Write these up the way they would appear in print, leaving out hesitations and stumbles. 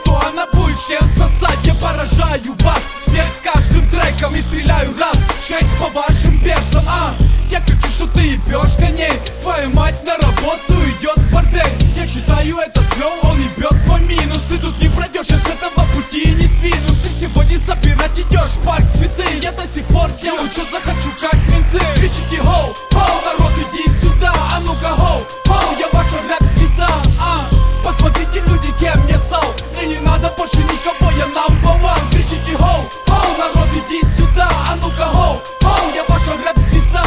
что она будет член сосать. Я поражаю вас всех с каждым треком и стреляю раз 6 по вашим перцам. Я кричу, что ты ебешь коней. Твоя мать на работу идет в бордель. Я читаю этот флоу, он ебет мой минус. Ты тут не пройдешь, я с этого пути не сдвинусь. Ты сегодня собирать идешь в парк цветы. Я до сих пор делаю, что захочу, как менты. Кричите хоу, хоу, народ иди сюда. А ну-ка хоу, хоу, я ваша рэп-звезда. Посмотрите, люди, кем я стал. Мне не надо больше никого, я number one. Кричите хоу, хоу, народ иди сюда. А ну-ка хоу, хоу, я ваша рэп-звезда.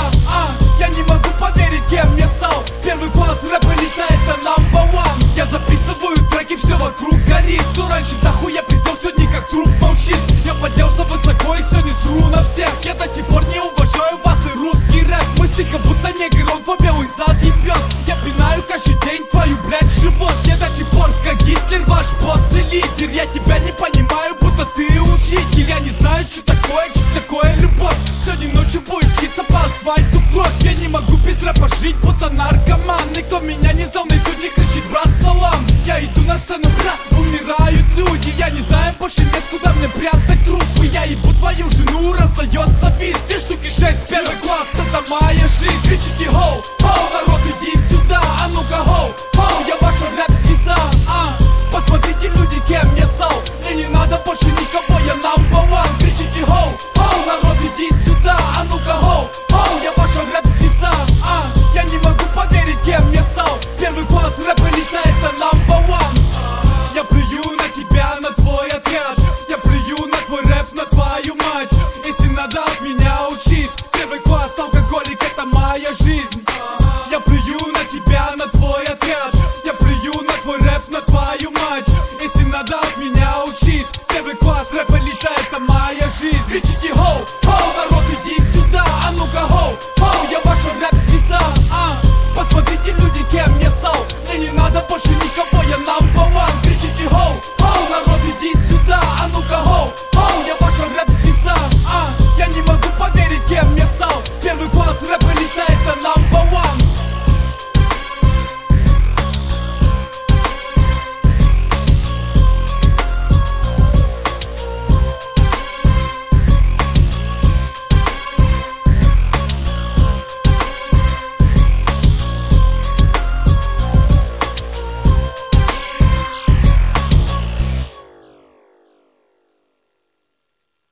Я не могу поверить, кем я стал. Первый класс рэп-элита, это number one. Я записываю треки, все вокруг горит. Кто раньше дохуя пиздел, сегодня как труп молчит. Я поднялся высоко и сегодня сру на всех. Я до сих пор не уважаю вас и русский рэп. Мысли как будто негр, он твой белый зад ебет. Я пинаю каждый день твою, блядь, живот. Я до сих пор как Гитлер, ваш босс и лидер. Я тебя не понимаю, будто ты учитель. Я не знаю, что такое любовь. Сегодня ночью будет литься по асфальту кровь. Я не могу без рэпа жить, будто наркоман. Никто меня не знал, но сегодня кричит брат салам. Я иду на сцену, брат, умирают люди. Я не знаю больше мест, куда мне прятать трупы. Я ебу твою жену, раздается виз. 2 штуки 6, первый класс, это моя жизнь. Кричите хоу, хоу, народ иди сюда. А ну-ка хоу, хоу, я ваша рэп-звезда. Посмотрите, люди, кем я стал. Мне не надо больше никого, я number one. Кричите хоу, хоу, народ иди сюда. А ну-ка хоу, хоу, я ваша рэп-звезда. Я не могу поверить, кем я стал. Первый класс рэп-элита, это number one. Я плюю на тебя, на твой отряд. Я плюю на твой рэп, на твою мать. Если надо, от меня учись. Первый класс, алкоголик, это моя жизнь. Я плюю на тебя, на твой отряд. Я плюю на твой рэп, на твою мать. Если надо, от меня учись. Первый класс, рэп-элита, это моя жизнь. Кричите хоу, хоу, народ иди сюда. А ну-ка хоу, хоу, я ваша рэп-звезда. Посмотрите, люди, кем я стал. Мне не надо больше никого.